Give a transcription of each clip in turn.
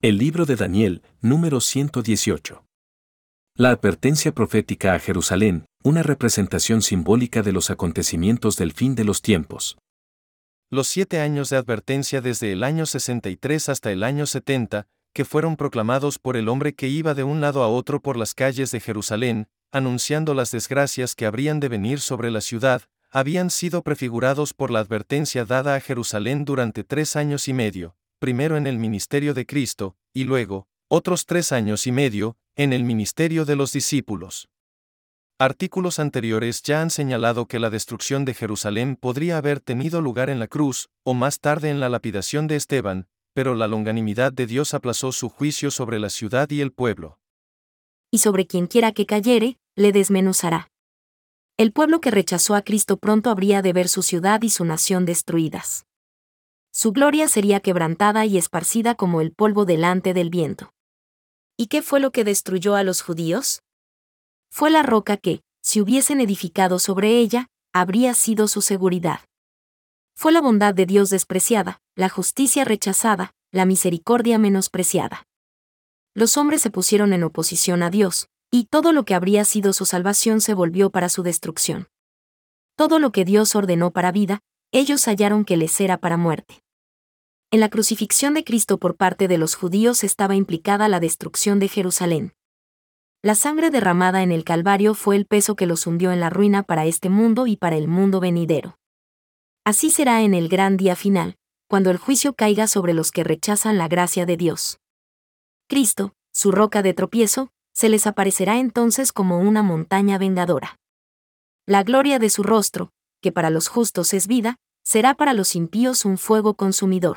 El libro de Daniel, número 118. La advertencia profética a Jerusalén, una representación simbólica de los acontecimientos del fin de los tiempos. Los 7 años de advertencia desde el año 63 hasta el año 70, que fueron proclamados por el hombre que iba de un lado a otro por las calles de Jerusalén, anunciando las desgracias que habrían de venir sobre la ciudad, habían sido prefigurados por la advertencia dada a Jerusalén durante 3 años y medio, primero en el ministerio de Cristo, y luego, otros 3 años y medio, en el ministerio de los discípulos. Artículos anteriores ya han señalado que la destrucción de Jerusalén podría haber tenido lugar en la cruz, o más tarde en la lapidación de Esteban, pero la longanimidad de Dios aplazó su juicio sobre la ciudad y el pueblo. Y sobre quienquiera que cayere, le desmenuzará. El pueblo que rechazó a Cristo pronto habría de ver su ciudad y su nación destruidas. Su gloria sería quebrantada y esparcida como el polvo delante del viento. ¿Y qué fue lo que destruyó a los judíos? Fue la roca que, si hubiesen edificado sobre ella, habría sido su seguridad. Fue la bondad de Dios despreciada, la justicia rechazada, la misericordia menospreciada. Los hombres se pusieron en oposición a Dios, y todo lo que habría sido su salvación se volvió para su destrucción. Todo lo que Dios ordenó para vida, ellos hallaron que les era para muerte. En la crucifixión de Cristo por parte de los judíos estaba implicada la destrucción de Jerusalén. La sangre derramada en el Calvario fue el peso que los hundió en la ruina para este mundo y para el mundo venidero. Así será en el gran día final, cuando el juicio caiga sobre los que rechazan la gracia de Dios. Cristo, su roca de tropiezo, se les aparecerá entonces como una montaña vengadora. La gloria de su rostro, que para los justos es vida, será para los impíos un fuego consumidor.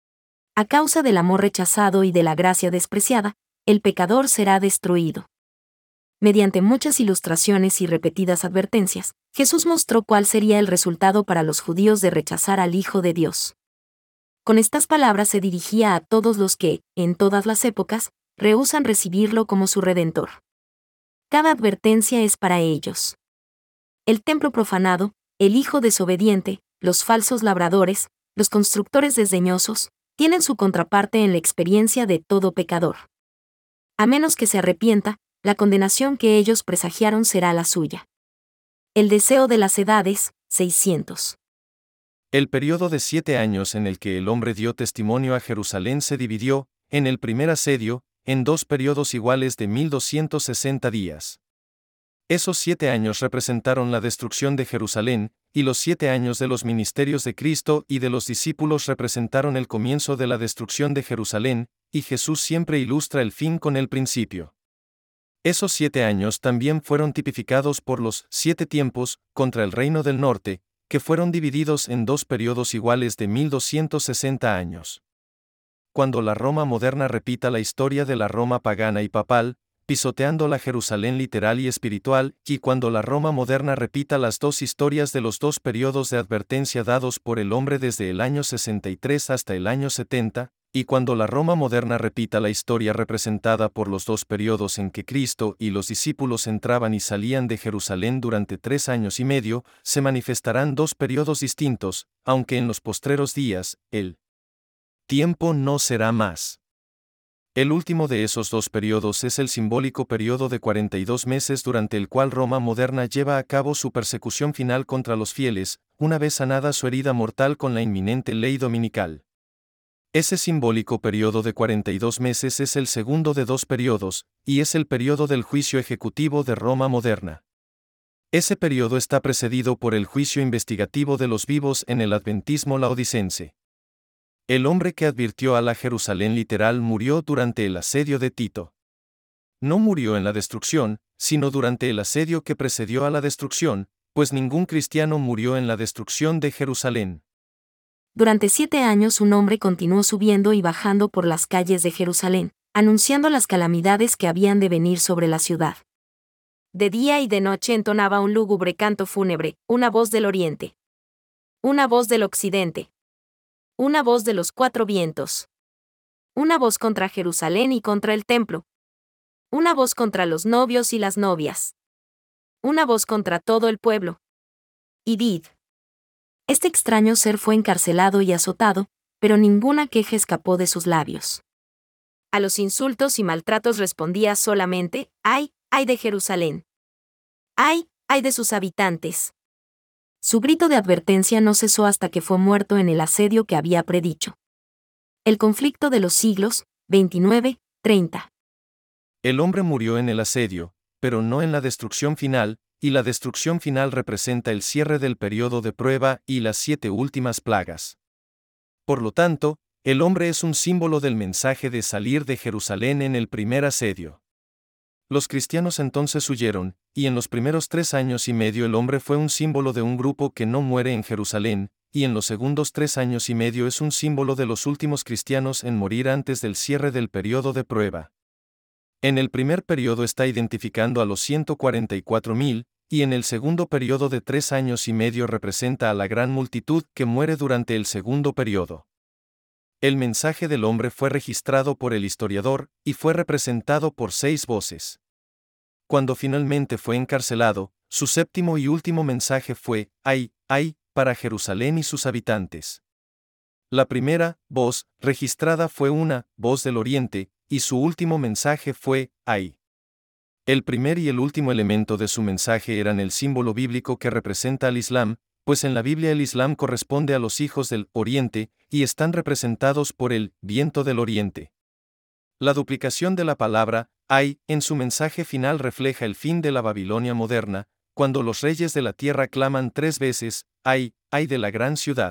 A causa del amor rechazado y de la gracia despreciada, el pecador será destruido. Mediante muchas ilustraciones y repetidas advertencias, Jesús mostró cuál sería el resultado para los judíos de rechazar al Hijo de Dios. Con estas palabras se dirigía a todos los que, en todas las épocas, rehúsan recibirlo como su Redentor. Cada advertencia es para ellos. El templo profanado, el hijo desobediente, los falsos labradores, los constructores desdeñosos, tienen su contraparte en la experiencia de todo pecador. A menos que se arrepienta, la condenación que ellos presagiaron será la suya. El deseo de las edades, 600. El periodo de 7 años en el que el hombre dio testimonio a Jerusalén se dividió, en el primer asedio, en 2 periodos iguales de 1260 días. Esos 7 años representaron la destrucción de Jerusalén, y los 7 años de los ministerios de Cristo y de los discípulos representaron el comienzo de la destrucción de Jerusalén, y Jesús siempre ilustra el fin con el principio. Esos 7 años también fueron tipificados por los 7 tiempos contra el reino del norte, que fueron divididos en 2 periodos iguales de 1260 años. Cuando la Roma moderna repita la historia de la Roma pagana y papal, pisoteando la Jerusalén literal y espiritual, y cuando la Roma moderna repita las 2 historias de los 2 periodos de advertencia dados por el hombre desde el año 63 hasta el año 70, y cuando la Roma moderna repita la historia representada por los 2 periodos en que Cristo y los discípulos entraban y salían de Jerusalén durante 3 años y medio, se manifestarán 2 periodos distintos, aunque en los postreros días, el tiempo no será más. El último de esos 2 periodos es el simbólico periodo de 42 meses durante el cual Roma moderna lleva a cabo su persecución final contra los fieles, una vez sanada su herida mortal con la inminente ley dominical. Ese simbólico periodo de 42 meses es el segundo de 2 periodos, y es el periodo del juicio ejecutivo de Roma moderna. Ese periodo está precedido por el juicio investigativo de los vivos en el adventismo laodicense. El hombre que advirtió a la Jerusalén literal murió durante el asedio de Tito. No murió en la destrucción, sino durante el asedio que precedió a la destrucción, pues ningún cristiano murió en la destrucción de Jerusalén. Durante 7 años un hombre continuó subiendo y bajando por las calles de Jerusalén, anunciando las calamidades que habían de venir sobre la ciudad. De día y de noche entonaba un lúgubre canto fúnebre, una voz del oriente, una voz del occidente, una voz de los 4 vientos, una voz contra Jerusalén y contra el templo, una voz contra los novios y las novias, una voz contra todo el pueblo. Id. Este extraño ser fue encarcelado y azotado, pero ninguna queja escapó de sus labios. A los insultos y maltratos respondía solamente, ¡ay, ay de Jerusalén! ¡Ay, ay de sus habitantes! Su grito de advertencia no cesó hasta que fue muerto en el asedio que había predicho. El conflicto de los siglos, 29-30. El hombre murió en el asedio, pero no en la destrucción final, y la destrucción final representa el cierre del periodo de prueba y las 7 últimas plagas. Por lo tanto, el hombre es un símbolo del mensaje de salir de Jerusalén en el primer asedio. Los cristianos entonces huyeron, y en los primeros 3 años y medio el hombre fue un símbolo de un grupo que no muere en Jerusalén, y en los segundos 3 años y medio es un símbolo de los últimos cristianos en morir antes del cierre del periodo de prueba. En el primer periodo está identificando a los 144.000, y en el segundo periodo de 3 años y medio representa a la gran multitud que muere durante el segundo periodo. El mensaje del hombre fue registrado por el historiador, y fue representado por 6 voces. Cuando finalmente fue encarcelado, su séptimo y último mensaje fue, ¡ay, ay, para Jerusalén y sus habitantes! La primera voz registrada fue una voz del Oriente, y su último mensaje fue, ¡ay! El primer y el último elemento de su mensaje eran el símbolo bíblico que representa al Islam, pues en la Biblia el Islam corresponde a los hijos del Oriente, y están representados por el viento del Oriente. La duplicación de la palabra, ay, en su mensaje final refleja el fin de la Babilonia moderna, cuando los reyes de la tierra claman 3 veces, ay, ay de la gran ciudad.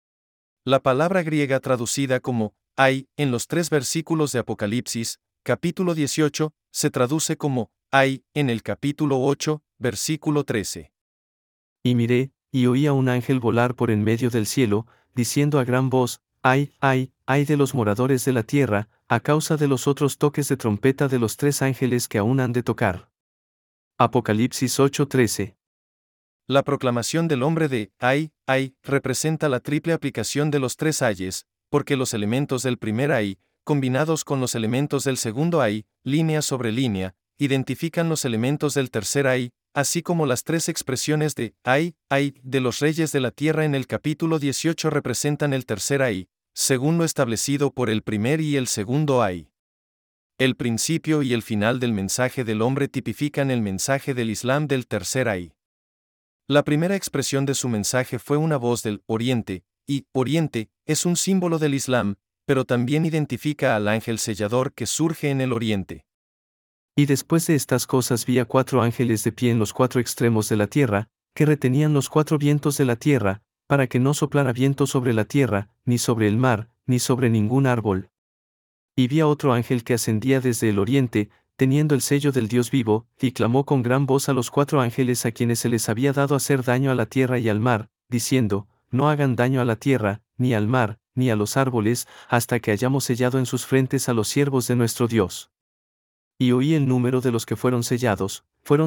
La palabra griega traducida como, ay, en los 3 versículos de Apocalipsis, capítulo 18, se traduce como, ay, en el capítulo 8, versículo 13. Y miré, y oí a un ángel volar por en medio del cielo, diciendo a gran voz, ay, ay, ay de los moradores de la tierra, a causa de los otros toques de trompeta de los 3 ángeles que aún han de tocar. Apocalipsis 8:13. La proclamación del hombre de, ay, ay, representa la triple aplicación de los 3 ayes, porque los elementos del primer ay, combinados con los elementos del segundo ay, línea sobre línea, identifican los elementos del tercer ay, así como las 3 expresiones de, ay, ay, de los reyes de la tierra en el capítulo 18 representan el tercer ay, según lo establecido por el primer y el segundo ay. El principio y el final del mensaje del hombre tipifican el mensaje del Islam del tercer ay. La primera expresión de su mensaje fue una voz del Oriente, y Oriente es un símbolo del Islam, pero también identifica al ángel sellador que surge en el Oriente. Y después de estas cosas vi a 4 ángeles de pie en los 4 extremos de la tierra, que retenían los 4 vientos de la tierra, para que no soplara viento sobre la tierra, ni sobre el mar, ni sobre ningún árbol. Y vi a otro ángel que ascendía desde el oriente, teniendo el sello del Dios vivo, y clamó con gran voz a los 4 ángeles a quienes se les había dado hacer daño a la tierra y al mar, diciendo, no hagan daño a la tierra, ni al mar, ni a los árboles, hasta que hayamos sellado en sus frentes a los siervos de nuestro Dios. Y oí el número de los que fueron sellados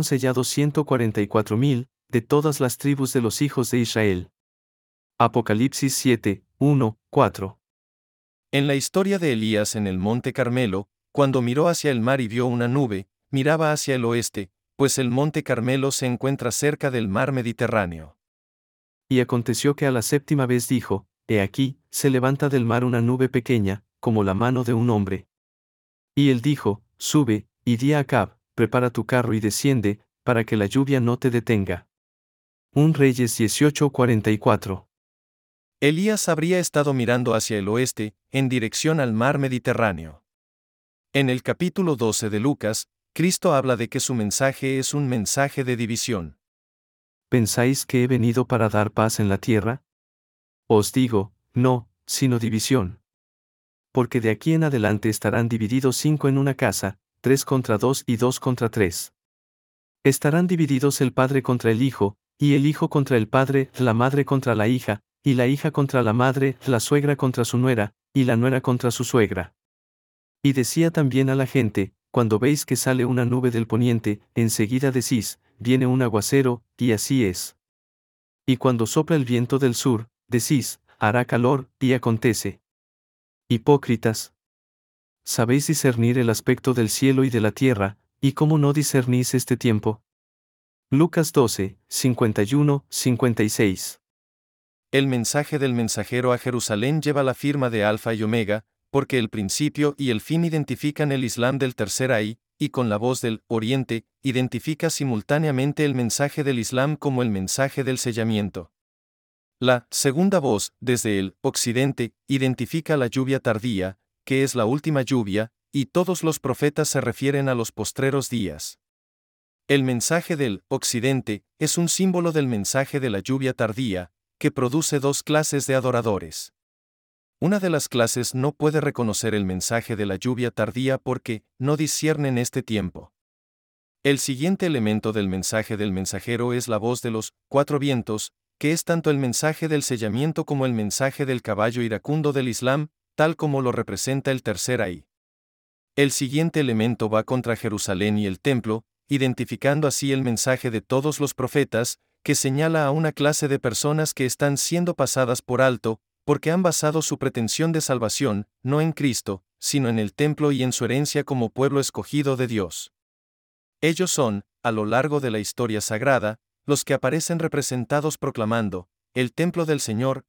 144.000, de todas las tribus de los hijos de Israel. Apocalipsis 7, 1, 4. En la historia de Elías en el monte Carmelo, cuando miró hacia el mar y vio una nube, miraba hacia el oeste, pues el monte Carmelo se encuentra cerca del mar Mediterráneo. Y aconteció que a la 7ª vez dijo, he aquí, se levanta del mar una nube pequeña, como la mano de un hombre. Y él dijo, sube, y di a Acab, prepara tu carro y desciende, para que la lluvia no te detenga. 1 Reyes 18:44. Elías habría estado mirando hacia el oeste, en dirección al mar Mediterráneo. En el capítulo 12 de Lucas, Cristo habla de que su mensaje es un mensaje de división. ¿Pensáis que he venido para dar paz en la tierra? Os digo, no, sino división. Porque de aquí en adelante estarán divididos 5 en una casa, 3 contra 2 y 2 contra 3. Estarán divididos el padre contra el hijo, y el hijo contra el padre, la madre contra la hija, y la hija contra la madre, la suegra contra su nuera, y la nuera contra su suegra. Y decía también a la gente, cuando veis que sale una nube del poniente, enseguida decís, viene un aguacero, y así es. Y cuando sopla el viento del sur, decís, hará calor, y acontece. Hipócritas. ¿Sabéis discernir el aspecto del cielo y de la tierra, y cómo no discernís este tiempo? Lucas 12, 51, 56. El mensaje del mensajero a Jerusalén lleva la firma de Alfa y Omega, porque el principio y el fin identifican el Islam del tercer Ahí, y con la voz del Oriente, identifica simultáneamente el mensaje del Islam como el mensaje del sellamiento. La segunda voz, desde el Occidente, identifica la lluvia tardía, que es la última lluvia, y todos los profetas se refieren a los postreros días. El mensaje del Occidente es un símbolo del mensaje de la lluvia tardía, que produce dos clases de adoradores. Una de las clases no puede reconocer el mensaje de la lluvia tardía porque no disciernen este tiempo. El siguiente elemento del mensaje del mensajero es la voz de los cuatro vientos, que es tanto el mensaje del sellamiento como el mensaje del caballo iracundo del Islam, tal como lo representa el tercer Ahí. El siguiente elemento va contra Jerusalén y el templo, identificando así el mensaje de todos los profetas, que señala a una clase de personas que están siendo pasadas por alto, porque han basado su pretensión de salvación, no en Cristo, sino en el templo y en su herencia como pueblo escogido de Dios. Ellos son, a lo largo de la historia sagrada, los que aparecen representados proclamando, el templo del Señor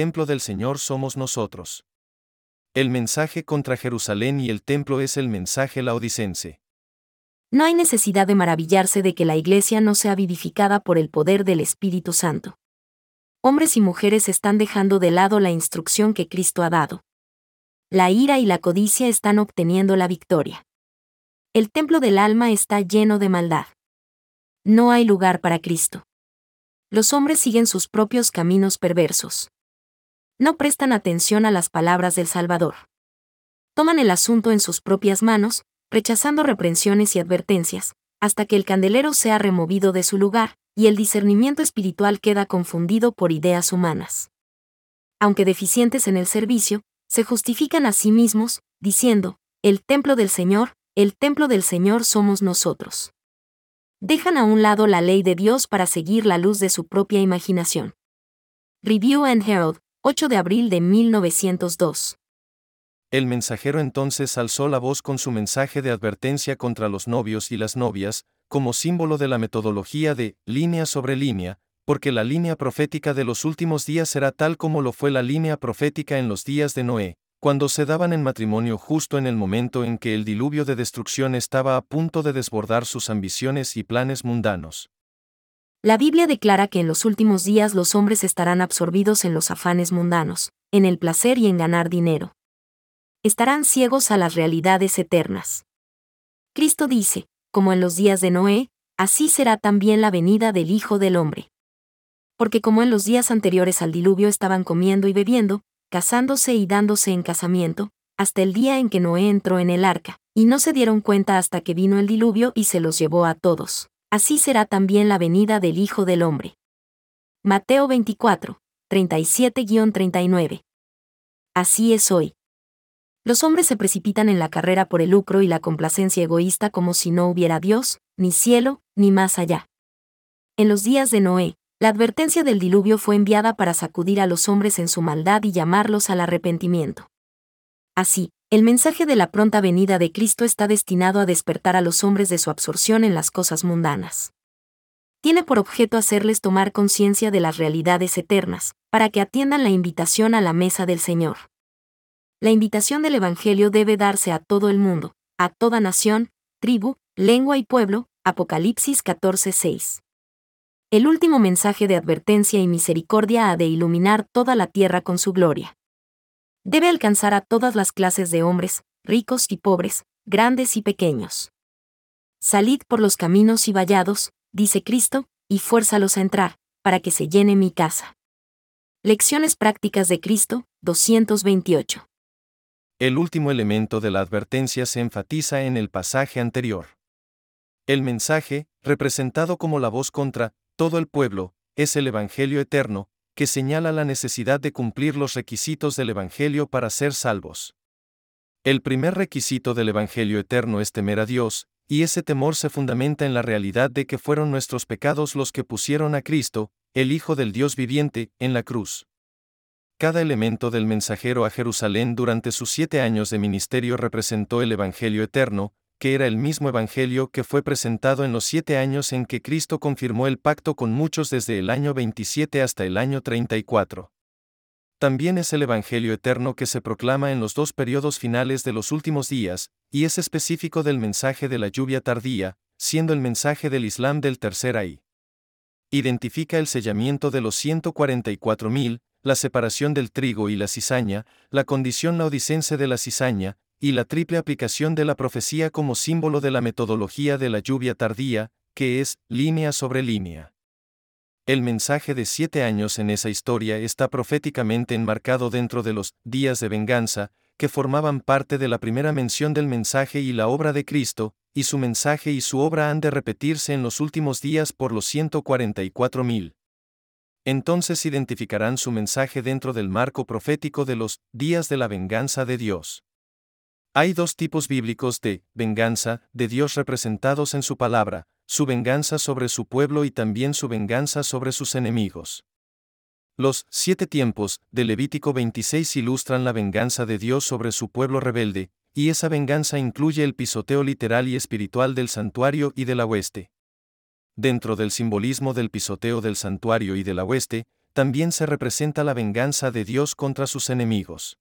somos nosotros. El mensaje contra Jerusalén y el templo es el mensaje laodicense. No hay necesidad de maravillarse de que la Iglesia no sea vivificada por el poder del Espíritu Santo. Hombres y mujeres están dejando de lado la instrucción que Cristo ha dado. La ira y la codicia están obteniendo la victoria. El templo del alma está lleno de maldad. No hay lugar para Cristo. Los hombres siguen sus propios caminos perversos. No prestan atención a las palabras del Salvador. Toman el asunto en sus propias manos, rechazando reprensiones y advertencias, hasta que el candelero sea removido de su lugar, y el discernimiento espiritual queda confundido por ideas humanas. Aunque deficientes en el servicio, se justifican a sí mismos, diciendo, el templo del Señor somos nosotros. Dejan a un lado la ley de Dios para seguir la luz de su propia imaginación. Review and Herald, 8 de abril de 1902. El mensajero entonces alzó la voz con su mensaje de advertencia contra los novios y las novias, como símbolo de la metodología de línea sobre línea, porque la línea profética de los últimos días será tal como lo fue la línea profética en los días de Noé, cuando se daban en matrimonio justo en el momento en que el diluvio de destrucción estaba a punto de desbordar sus ambiciones y planes mundanos. La Biblia declara que en los últimos días los hombres estarán absorbidos en los afanes mundanos, en el placer y en ganar dinero. Estarán ciegos a las realidades eternas. Cristo dice, como en los días de Noé, así será también la venida del Hijo del Hombre. Porque como en los días anteriores al diluvio estaban comiendo y bebiendo, casándose y dándose en casamiento, hasta el día en que Noé entró en el arca, y no se dieron cuenta hasta que vino el diluvio y se los llevó a todos, así será también la venida del Hijo del Hombre. Mateo 24, 37-39. Así es hoy. Los hombres se precipitan en la carrera por el lucro y la complacencia egoísta como si no hubiera Dios, ni cielo, ni más allá. En los días de Noé, la advertencia del diluvio fue enviada para sacudir a los hombres en su maldad y llamarlos al arrepentimiento. Así, el mensaje de la pronta venida de Cristo está destinado a despertar a los hombres de su absorción en las cosas mundanas. Tiene por objeto hacerles tomar conciencia de las realidades eternas, para que atiendan la invitación a la mesa del Señor. La invitación del Evangelio debe darse a todo el mundo, a toda nación, tribu, lengua y pueblo, Apocalipsis 14:6. El último mensaje de advertencia y misericordia ha de iluminar toda la tierra con su gloria. Debe alcanzar a todas las clases de hombres, ricos y pobres, grandes y pequeños. Salid por los caminos y vallados, dice Cristo, y fuérzalos a entrar, para que se llene mi casa. Lecciones prácticas de Cristo, 228. El último elemento de la advertencia se enfatiza en el pasaje anterior. El mensaje, representado como la voz contra todo el pueblo, es el Evangelio eterno, que señala la necesidad de cumplir los requisitos del Evangelio para ser salvos. El primer requisito del Evangelio eterno es temer a Dios, y ese temor se fundamenta en la realidad de que fueron nuestros pecados los que pusieron a Cristo, el Hijo del Dios viviente, en la cruz. Cada elemento del mensajero a Jerusalén durante sus 7 años de ministerio representó el Evangelio eterno, que era el mismo Evangelio que fue presentado en los 7 años en que Cristo confirmó el pacto con muchos desde el año 27 hasta el año 34. también es el Evangelio eterno que se proclama en los dos periodos finales de los últimos días, y es específico del mensaje de la lluvia tardía, siendo el mensaje del Islam del tercer ahí. Identifica el sellamiento de los 144.000, la separación del trigo y la cizaña, la condición laodicense de la cizaña, y la triple aplicación de la profecía como símbolo de la metodología de la lluvia tardía, que es línea sobre línea. El mensaje de 7 años en esa historia está proféticamente enmarcado dentro de los días de venganza, que formaban parte de la primera mención del mensaje y la obra de Cristo, y su mensaje y su obra han de repetirse en los últimos días por los 144.000. Entonces identificarán su mensaje dentro del marco profético de los días de la venganza de Dios. Hay dos tipos bíblicos de venganza de Dios representados en su palabra: su venganza sobre su pueblo y también su venganza sobre sus enemigos. Los 7 tiempos de Levítico 26 ilustran la venganza de Dios sobre su pueblo rebelde, y esa venganza incluye el pisoteo literal y espiritual del santuario y de la hueste. Dentro del simbolismo del pisoteo del santuario y de la hueste, también se representa la venganza de Dios contra sus enemigos.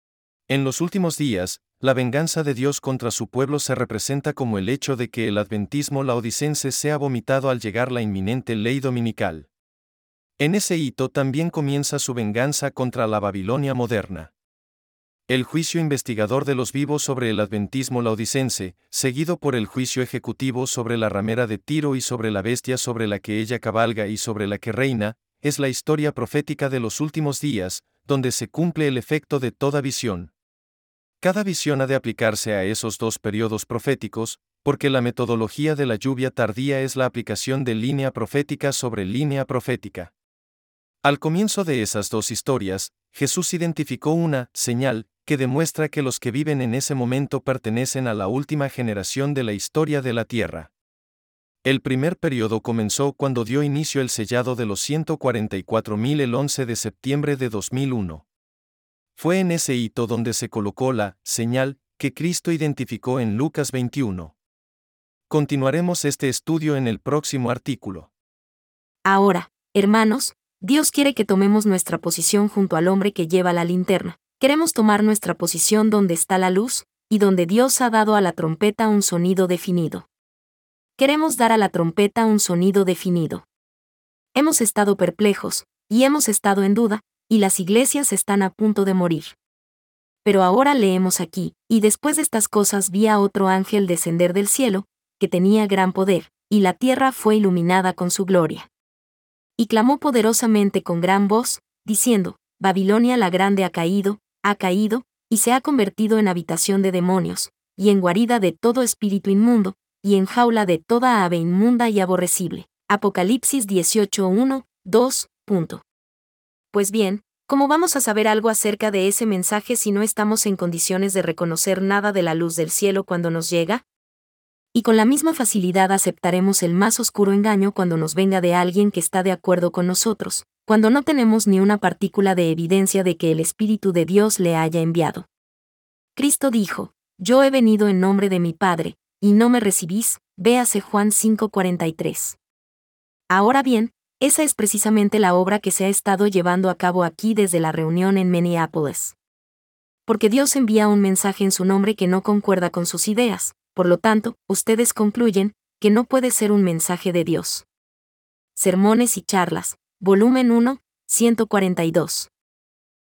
En los últimos días, la venganza de Dios contra su pueblo se representa como el hecho de que el adventismo laodicense sea vomitado al llegar la inminente ley dominical. En ese hito también comienza su venganza contra la Babilonia moderna. El juicio investigador de los vivos sobre el adventismo laodicense, seguido por el juicio ejecutivo sobre la ramera de Tiro y sobre la bestia sobre la que ella cabalga y sobre la que reina, es la historia profética de los últimos días, donde se cumple el efecto de toda visión. Cada visión ha de aplicarse a esos dos periodos proféticos, porque la metodología de la lluvia tardía es la aplicación de línea profética sobre línea profética. Al comienzo de esas dos historias, Jesús identificó una señal que demuestra que los que viven en ese momento pertenecen a la última generación de la historia de la tierra. El primer periodo comenzó cuando dio inicio el sellado de los 144.000 el 11 de septiembre de 2001. Fue en ese hito donde se colocó la señal que Cristo identificó en Lucas 21. Continuaremos este estudio en el próximo artículo. Ahora, hermanos, Dios quiere que tomemos nuestra posición junto al hombre que lleva la linterna. Queremos tomar nuestra posición donde está la luz, y donde Dios ha dado a la trompeta un sonido definido. Queremos dar a la trompeta un sonido definido. Hemos estado perplejos, y hemos estado en duda, y las iglesias están a punto de morir. Pero ahora leemos aquí, y después de estas cosas vi a otro ángel descender del cielo, que tenía gran poder, y la tierra fue iluminada con su gloria. Y clamó poderosamente con gran voz, diciendo: Babilonia la grande ha caído, y se ha convertido en habitación de demonios, y en guarida de todo espíritu inmundo, y en jaula de toda ave inmunda y aborrecible. Apocalipsis 18:1, 2. Pues bien, ¿cómo vamos a saber algo acerca de ese mensaje si no estamos en condiciones de reconocer nada de la luz del cielo cuando nos llega? Y con la misma facilidad aceptaremos el más oscuro engaño cuando nos venga de alguien que está de acuerdo con nosotros, cuando no tenemos ni una partícula de evidencia de que el Espíritu de Dios le haya enviado. Cristo dijo: Yo he venido en nombre de mi Padre, y no me recibís, véase Juan 5:43. Ahora bien, esa es precisamente la obra que se ha estado llevando a cabo aquí desde la reunión en Minneapolis. Porque Dios envía un mensaje en su nombre que no concuerda con sus ideas, por lo tanto, ustedes concluyen que no puede ser un mensaje de Dios. Sermones y charlas, volumen 1, 142.